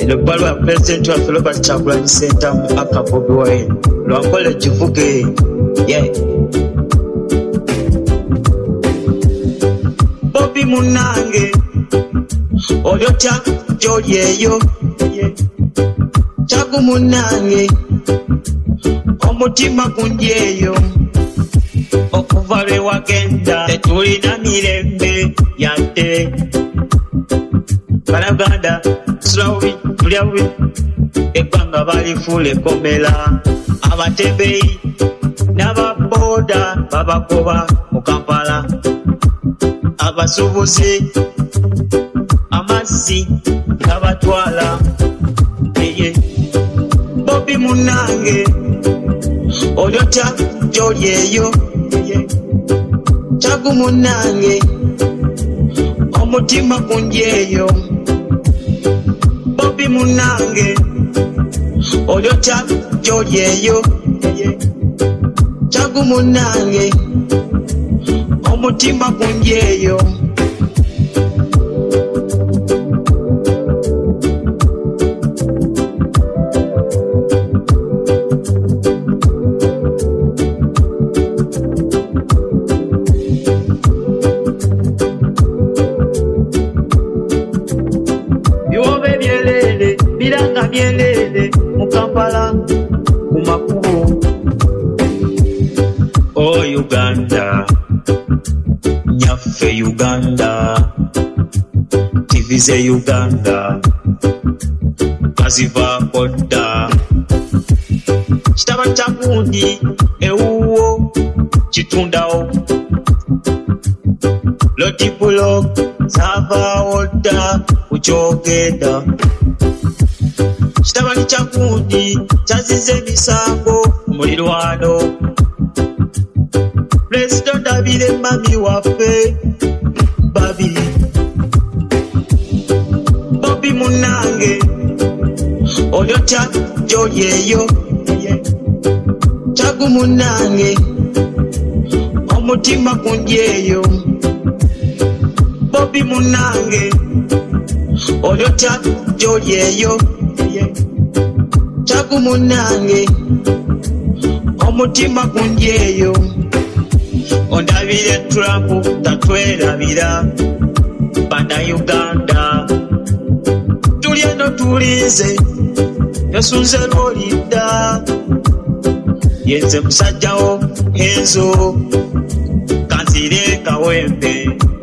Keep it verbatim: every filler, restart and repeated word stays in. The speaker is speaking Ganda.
eno bbalwa ya pulezidenti waffe Robert Kyagulanyi Ssentamu aka Bobi Wine lwankole givuge yeah. Bobi munange olyotya gy'oli eyo yeah. Kyagu munange omutima gundi eyo okuva lwe wagenda tetulina mirembe yadde Balaganda sulawi tulyawi ebbanga balifuula ekomera abatembeyi n'ababoda babagoba mu Kampala abasuubuzi amazzi gabatwala eye Bobi munange olyotya gy'oli eyo Kyagu munange omutima gundi eyo Bobi munange olyotya gy'oli eyo Kyagu munange omutima gundi eyo biwobe byelele biranga byelele mu Kampala ku makubo o Uganda nyaffe Uganda T V ze Uganda kazivaako dda kitaba kya gundi ewuwo kitundawo lotipulo zavaawo dda kukyogenda kitabani kya gundi kyaziza emisango mulirwano Pulezidenti ndabire mami waffe babiri Bobi munange olyotya gy'oli eyo Kyagu munange omutima gundi eyo Bobi munange olyotya gy'oli eyo Kyagu munange omutima gundi eyo ondabire Trump tatwerabira Bannayuganda tuli eno tulize yasunze lwolidda yenze musajjawo enzo kanzire kawempe